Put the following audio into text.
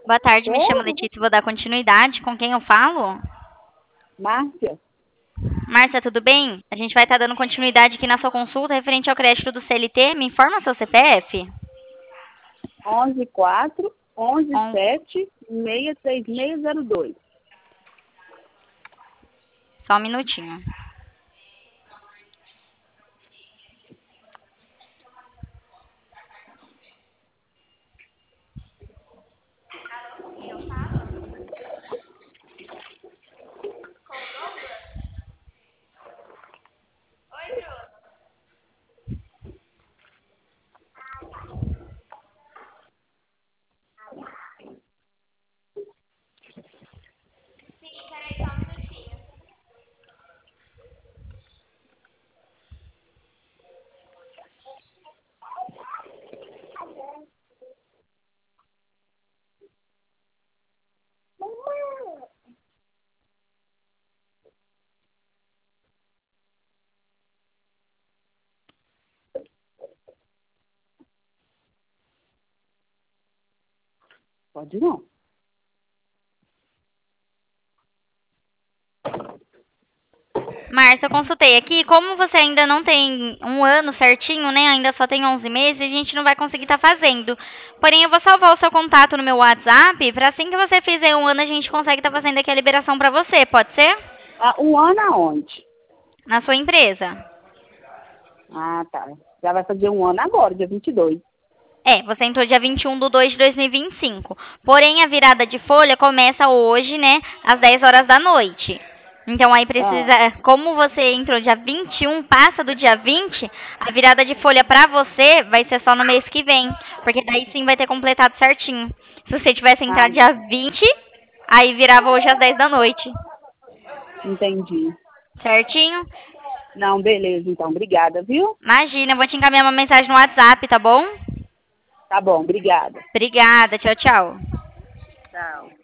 Boa tarde, me chamo Oi, Letícia e vou dar continuidade. Com quem eu falo? Márcia, Márcia, tudo bem? A gente vai estar dando continuidade aqui na sua consulta referente ao crédito do CLT. Me informa seu CPF? 11.4, On- 11.7, 63602. Só um minutinho. Pode não. Márcia, eu consultei aqui. Como você ainda não tem um ano certinho, né? Ainda só tem 11 meses, a gente não vai conseguir estar fazendo. Porém, eu vou salvar o seu contato no meu WhatsApp. Para assim que você fizer um ano, a gente consegue estar fazendo aqui a liberação para você. Pode ser? Ah, um ano aonde? Na sua empresa. Ah, tá. Já vai fazer um ano agora, dia 22. É, você entrou dia 21 de 2 de 2025. Porém, a virada de folha começa hoje, né, às 10 horas da noite. Então, aí Ah, precisa, como você entrou dia 21, passa do dia 20, a virada de folha pra você vai ser só no mês que vem. Porque daí sim vai ter completado certinho. Se você tivesse ah, entrado dia 20, aí virava hoje às 10 da noite. entendi. Certinho? Não, beleza, então. Obrigada, viu? Imagina, eu vou te encaminhar uma mensagem no WhatsApp, tá bom? Tá bom, obrigada. Obrigada, tchau, tchau. Tchau.